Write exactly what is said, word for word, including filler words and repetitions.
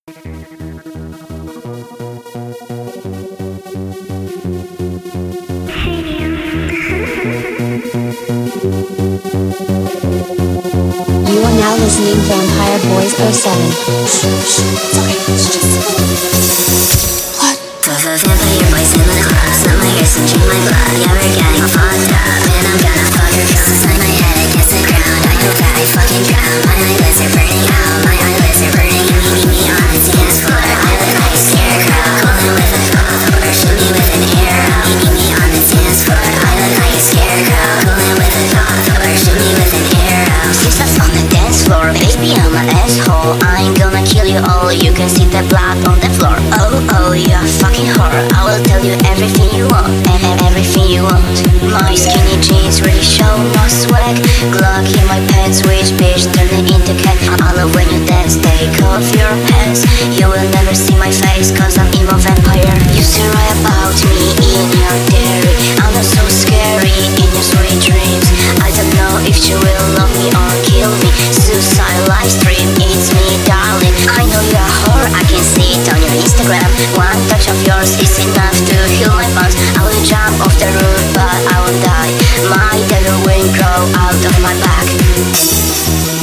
You are now listening Vampire Boys oh seven. Sorry, it's just... What? Vampire Boys in the club. Snap my wrist and drink my blood. Yeah, we're getting fucked up. And I'm gonna fuck her from inside my head against the ground. I hope that I fucking drown. My eyelids are burning out. My eyelids are burning. You meet me on the dance floor. I look like a scarecrow. Calling with a cloth or shoot me with an arrow. You meet me on the dance floor. I look like a scarecrow. Calling with a cloth or shoot me with an arrow. Kiss us on the dance floor. Baby, I'm an asshole. I'm gonna kill you all. You can see the blood on the floor. Oh, oh, you're a fucking whore. I will tell you everything you want, and everything you want. My skinny jeans really show no swag. Glock in my pants, which bitch turn it into cat. I love when you dance, take off your pants. You will never see my face, cause I'm evil vampire. You still write about me in your diary. I'm not so scary in your sweet dreams. I don't know if you will love me or kill me. Suicide live stream, it's me darling. I know you're a whore, I can see it on your Instagram. One touch of yours is enough to heal my bones. I will jump off the roof but I will die. My devil will grow out of my back.